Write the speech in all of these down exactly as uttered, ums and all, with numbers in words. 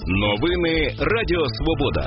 Новини Радіо Свобода.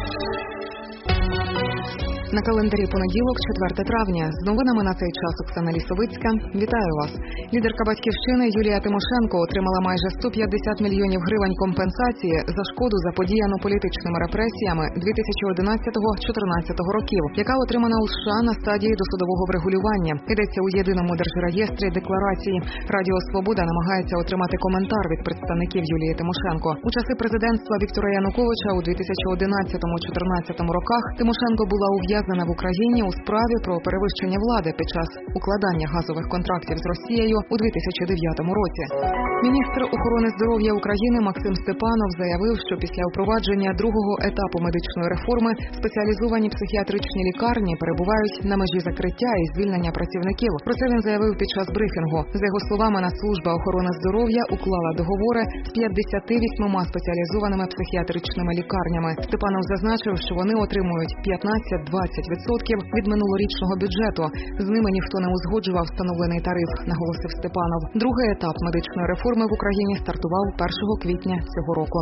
На календарі понеділок, четверте травня. З новинами на цей час Оксана Лісовицька. Вітаю вас. Лідерка Батьківщини Юлія Тимошенко отримала майже сто п'ятдесят мільйонів гривень компенсації за шкоду, заподіяну політичними репресіями дві тисячі одинадцятого-чотирнадцятого років, яка отримана у США на стадії досудового врегулювання. Йдеться у єдиному держреєстрі декларації. Радіо Свобода намагається отримати коментар від представників Юлії Тимошенко. У часи президентства Віктора Януковича у дві тисячі одинадцятому-чотирнадцятому роках Тимошенко була ув'язнена в Україні у справі про перевищення влади під час укладання газових контрактів з Росією у дві тисячі дев'ятому році. Міністр охорони здоров'я України Максим Степанов заявив, що після впровадження другого етапу медичної реформи спеціалізовані психіатричні лікарні перебувають на межі закриття і звільнення працівників. Про це він заявив під час брифінгу. За його словами, Нацслужба охорони здоров'я уклала договори з п'ятдесятьма вісьмома спеціалізованими психіатричними лікарнями. Степанов зазначив, що вони отримують п'ятнадцять-двадцять відсотків від минулорічного бюджету. З ними ніхто не узгоджував встановлений тариф, наголосив Степанов. Другий етап медичної реформи в Україні стартував першого квітня цього року.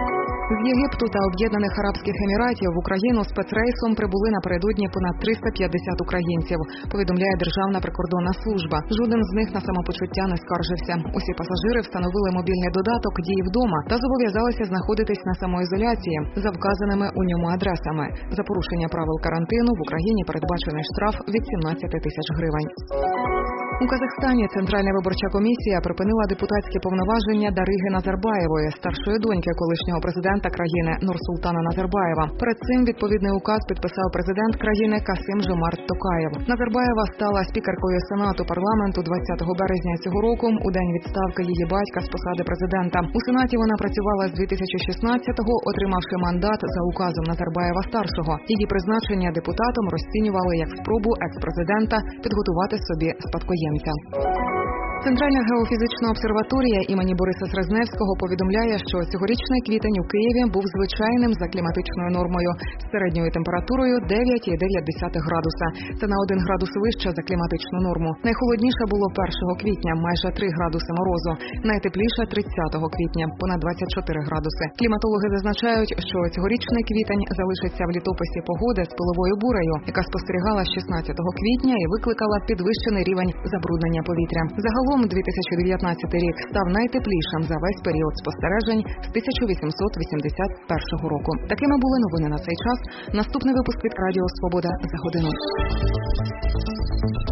З Єгипту та Об'єднаних Арабських Еміратів в Україну спецрейсом прибули напередодні понад триста п'ятдесят українців, повідомляє Державна прикордонна служба. Жоден з них на самопочуття не скаржився. Усі пасажири встановили мобільний додаток «Дії вдома» та зобов'язалися знаходитись на самоізоляції за вказаними у ньому адресами. За порушення правил карантину в Україні передбачений штраф від сімнадцяти тисяч гривень. У Казахстані Центральна виборча комісія припинила депутатські повноваження Дариги Назарбаєвої, старшої доньки колишнього президента країни Нурсултана Назарбаєва. Перед цим відповідний указ підписав президент країни Касим-Жомарт Токаєв. Назарбаєва стала спікеркою Сенату парламенту двадцятого березня цього року, у день відставки її батька з посади президента. У Сенаті вона працювала з дві тисячі шістнадцятого, отримавши мандат за указом Назарбаєва-старшого. Її призначення депутатом розцінювали як спробу екс-президента підготувати собі спадкоємця. Центральна геофізична обсерваторія імені Бориса Срезневського повідомляє, що цьогорічний квітень у Києві був звичайним за кліматичною нормою з середньою температурою дев'ять цілих дев'ять десятих градуса. Це на один градус вище за кліматичну норму. Найхолодніше було першого квітня, майже три градуси морозу. Найтепліше тридцятого квітня, понад двадцять чотири градуси. Кліматологи зазначають, що цьогорічний квітень залишиться в літописі погоди з пиловою бурею, яка спостерігала з шістнадцятого квітня і викликала підвищений рівень забруднення повітря. Загалом дві тисячі дев'ятнадцятий рік став найтеплішим за весь період спостережень з тисяча вісімсот вісімдесят першого року. Такими були новини на цей час. Наступний випуск від Радіо Свобода за годину.